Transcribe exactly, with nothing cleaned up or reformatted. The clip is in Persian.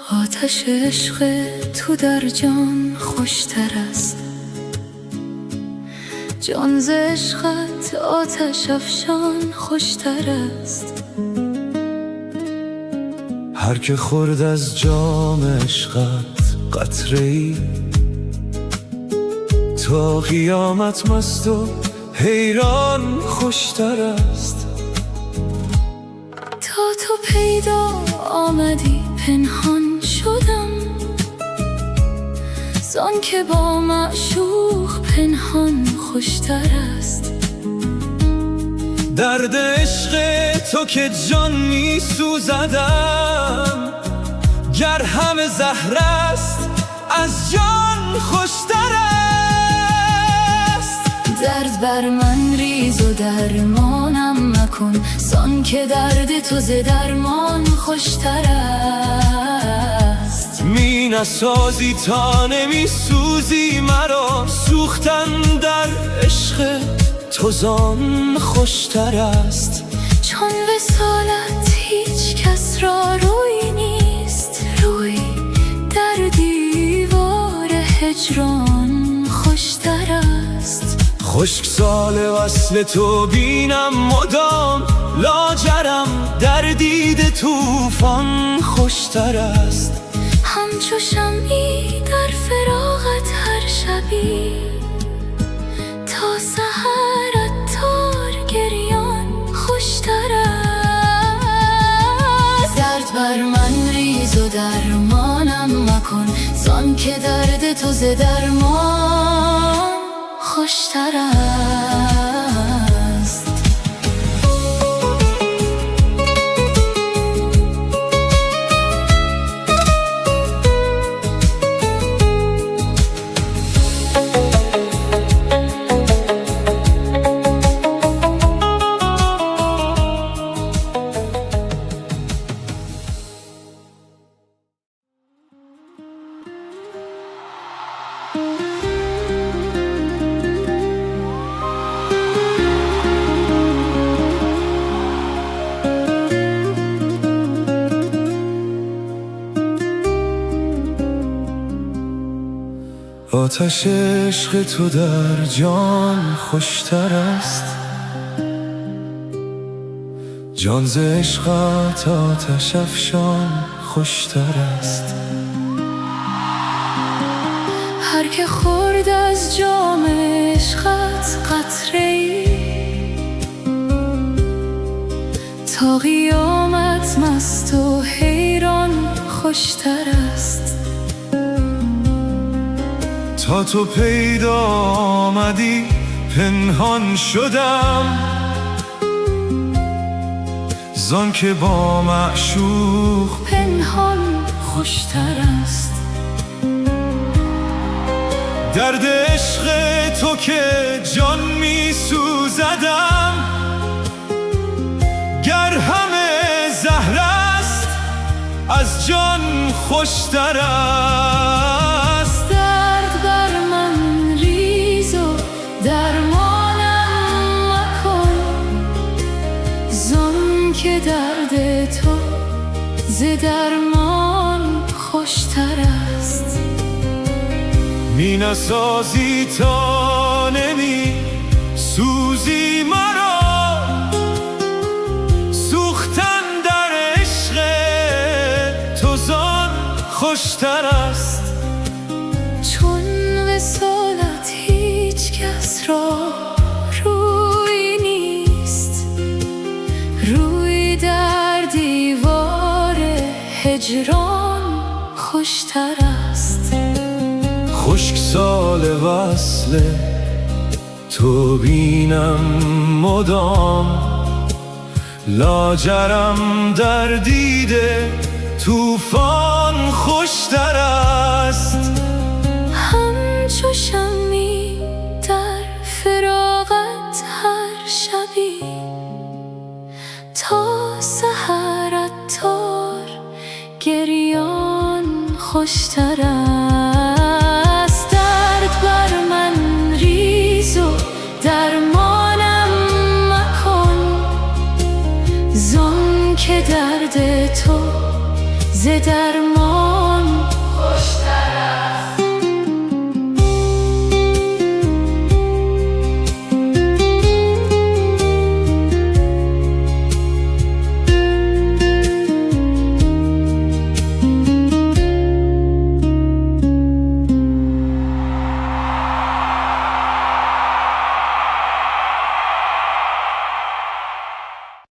آتش عشق تو در جان خوشتر است، جان ز عشقت آتش افشان خوشتر است. هر که خورد از جام عشقت قطره‌ای، تا قیامت مست و حیران خوشتر است. تا تو پیدا آمدی پنهان شدم، زان که با معشوق پنهان خوشتر است. درد عشق تو که جان می سوزدم، گر همه زهر است از جان خوشتر است. درد بر من ریز و درمانم مکن، زان که درد تو ز درمان خوشتر است. می نسازی تا نمی سوزی مرا، سوختن در عشق تو زان خوشتر است. چون وصالت هیچ کس را روی نیست، روی در دیوار هجران خوشتر است. خشک سال وصل تو بینم مدام، لاجرم در دید طوفان خوشتر است. همچو شمعی در فراقت هر شبی، تا سحر عطار گریان خوشتر است. درد بر من ریز و درمانم مکن، زان که درد تو ز درمان خوشتر است. آتش عشق تو در جان خوشتر است، جان ز عشقت آتش افشان خوشتر است. هر که خورد از جام عشقت قطره‌ای، تا قیامت مست و حیران خوشتر است. تا تو پیدا آمدی پنهان شدم، زان که با معشوق پنهان خوشتر است. درد عشق تو که جان می سوزدم، گر همه زهر است از جان خوشتر است. درد بر من ریز و درمانم مکن، زان که درد تو ز درمان خوشتر است. می نسازی تا نمی سوزی مرا، سوختن در عشق تو زان خوشتر است. چون وصالت هیچ کس را روی نیست، روی در دیوار هجران خوشتر است. خشک سال وصل تو بینم مدام، لاجرم در دید طوفان خوشتر است. همچو شمعی در فراقت هر شبی، تا سحر عطار گریان خوشتر است. درد بر من ریز و درمانم مکن، زان که درد تو ز درمان